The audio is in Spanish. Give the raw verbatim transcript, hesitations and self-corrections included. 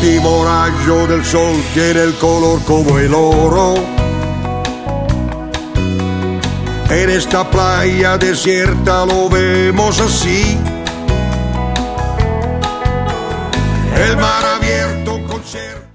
último rayo del sol tiene el color como el oro. En esta playa desierta lo vemos así. El mar abierto conserva